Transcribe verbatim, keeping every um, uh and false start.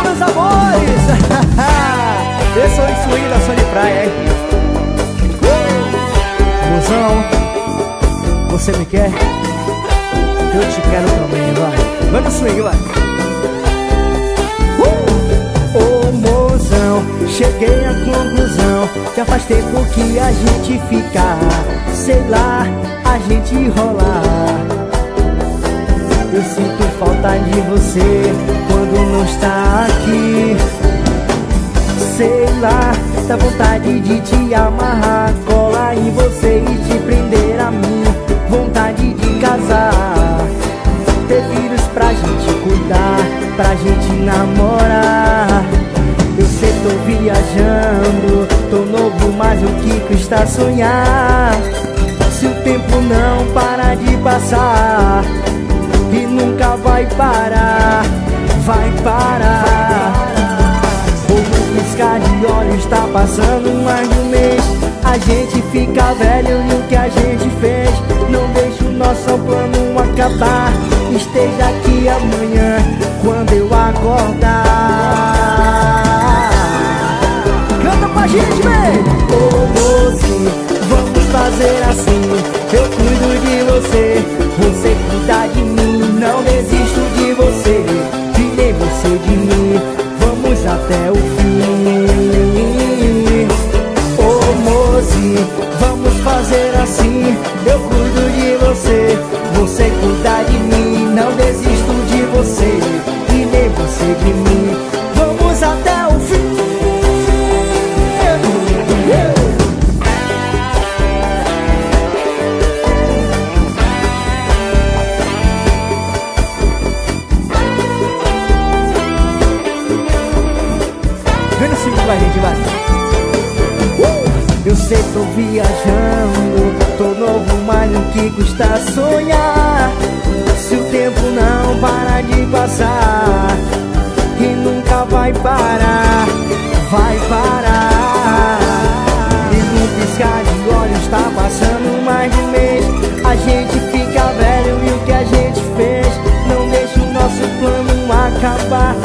meus amores. Eu sou o swing da Sony Praia, hein? Mozão, você me quer? Eu te quero também, vai. Vai no swing, vai. uh! Ô mozão, cheguei à conclusão que faz tempo que a gente fica, sei lá, a gente rolar. Eu sinto falta de você quando não está aqui. Sei lá, dá vontade de te amarrar, colar em você e te prender a mim. Vontade de casar, ter filhos pra gente cuidar, pra gente namorar. Eu sei, tô viajando, tô novo, mas o que custa sonhar? Se o tempo não para de passar, e nunca vai parar, vai parar. Como piscar de olhos, tá passando mais de um mês. A gente fica velho e o que a gente fez não deixa o nosso plano acabar. Esteja aqui amanhã quando eu acordar. Canta pra gente, vem! Ô moço, vamos fazer assim. Eu cuido de você, você cuida de mim. Não desisto de você e nem você de mim. Vamos até o fim. Ô moço, vamos fazer assim. Eu cuido de você, você cuida de mim. Não desisto de você e nem você de mim. Vamos até o fim. Vem assim, vai, gente, vai. uh! Eu sei, tô viajando, tô novo, mas o que custa sonhar? Se o tempo não para de passar, e nunca vai parar, vai parar. E no piscar de olhos tá passando mais de um mês. A gente fica velho e o que a gente fez não deixa o nosso plano acabar.